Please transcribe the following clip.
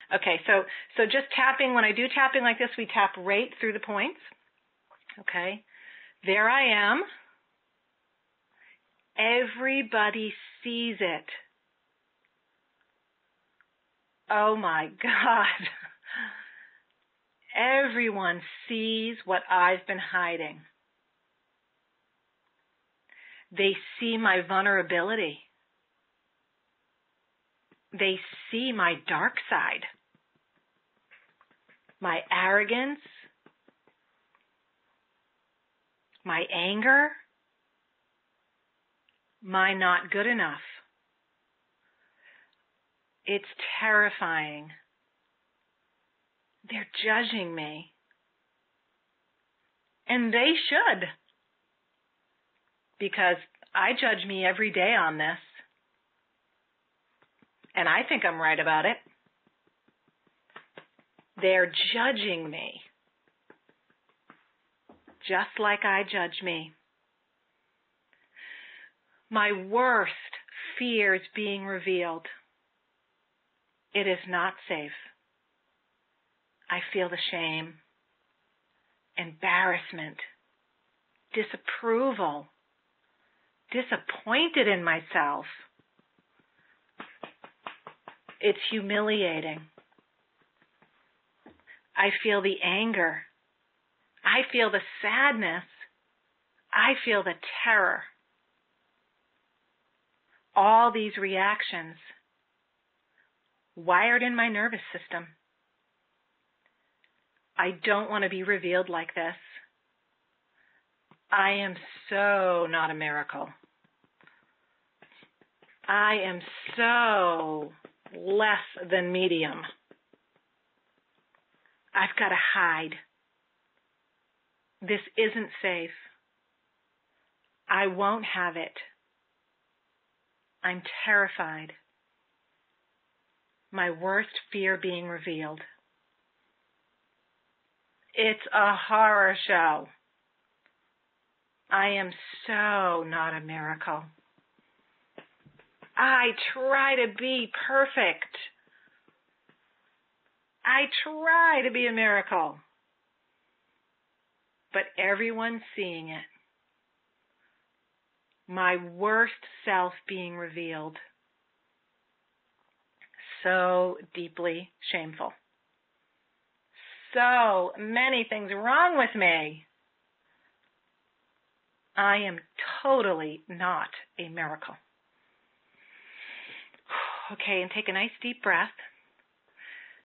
Okay, so just tapping, when I do tapping like this, we tap right through the points. Okay, there I am. Everybody sees it. Oh my God. Everyone sees what I've been hiding. They see my vulnerability. They see my dark side, my arrogance, my anger, my not good enough. It's terrifying. They're judging me. And they should. Because I judge me every day on this. And I think I'm right about it. They're judging me. Just like I judge me. My worst fear is being revealed. It is not safe. I feel the shame, embarrassment, disapproval, disappointed in myself. It's humiliating. I feel the anger. I feel the sadness. I feel the terror. All these reactions wired in my nervous system. I don't want to be revealed like this. I am so not a miracle. I am so less than medium. I've got to hide. This isn't safe. I won't have it. I'm terrified. My worst fear being revealed. It's a horror show. I am so not a miracle. I try to be perfect. I try to be a miracle. But everyone's seeing it. My worst self being revealed. So deeply shameful. So many things wrong with me. I am totally not a miracle. Okay, and take a nice deep breath.